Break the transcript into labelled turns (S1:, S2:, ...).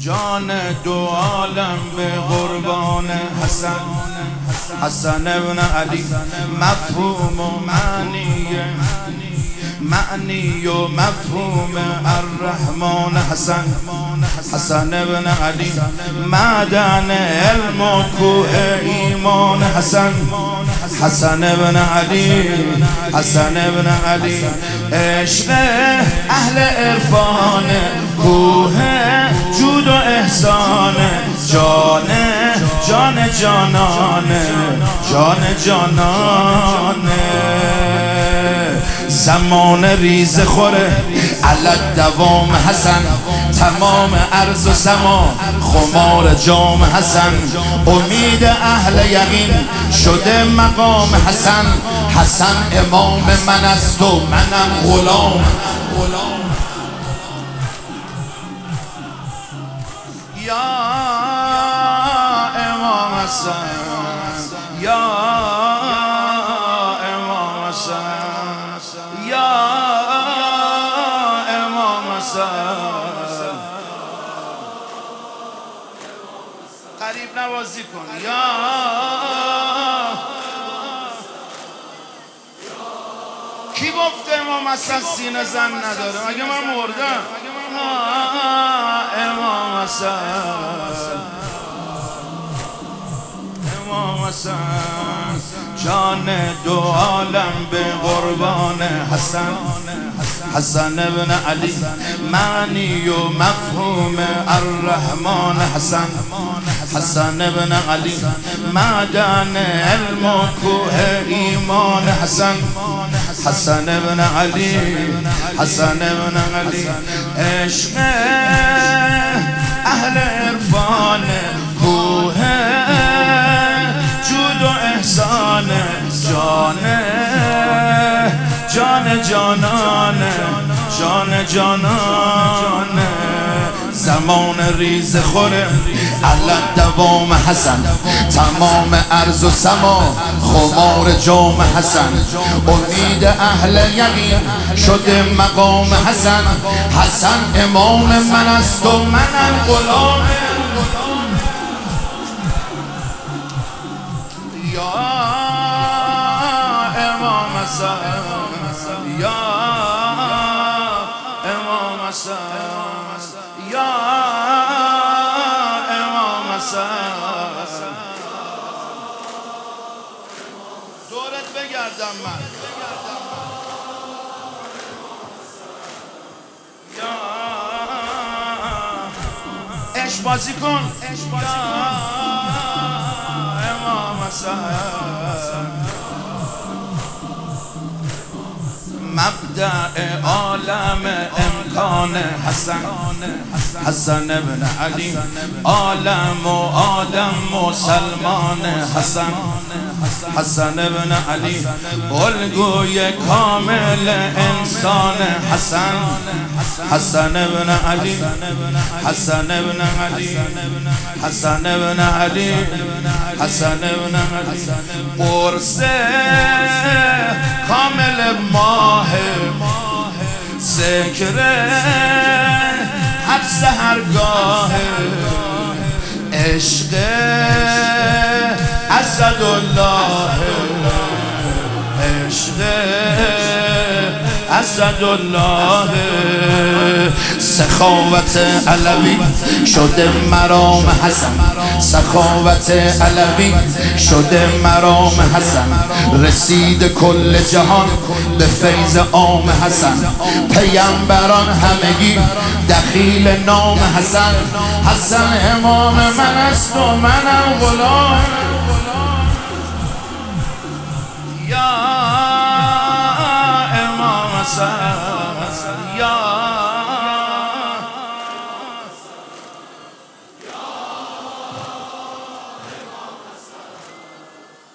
S1: جان دو عالم به قربان حسن. حسن ابن علی مفهوم و معنی و مفهوم الرحمن حسن. حسن ابن علی معدن علم و کوه ایمان حسن. حسن ابن علی، حسن ابن علی عشق اهل عرفان، کوه جود و احسان، جان جانانه، جان جانانه. زمان ریز خوره علت دوام حسن، تمام عرض و سما خمار جام حسن. امید اهل یقین شده مقام حسن. حسن امام من است و منم غلام. یا امام حسن، یا امام حسن، یا امام حسن. قریب نوازی کن. یا کی گفته امام حسن سینه زن نداره؟ مگه من مردم؟ امام حسن، امام حسن جان دو عالم به قربان حسن. حسن ابن علی معنی و مفهوم الرحمن حسن. حسن ابن علی معدن علم و کوه ایمان حسن. حسن ابن علی، حسن ابن علی عشق اهل عرفان، کوه جود و احسان، جان جانانه، جان جانانه. زمان ریز خوره علت دوام حسن، تمام عرض و سما خمار جام حسن. امید اهل یقین شده مقام حسن. حسن امام من است و منم غلام. یا امام حسن، یا امام حسن، یا امام حسن. دورت بگردم من. یا عشق بازی کن. یا امام حسن مبدأ عالم امکان حسن. حسن ابن علی عالم و آدم و سلمان حسن. حسن ابن علی الگوی کامل انسان حسن. حسن ابن علی، حسن ابن علی، حسن ابن علی، حسن ابن علی قرص کامل ماه، ذکر هر سحرگاه، عشق اسدالله، عشق اسدالله. سخاوت علوی شده مرام حسن، سخاوت علوی شده مرام حسن. رسید کل جهان به فیض عام حسن، پیامبران همگی دخیل نام حسن. حسن امام من است و منم غلام. یا امام حسن،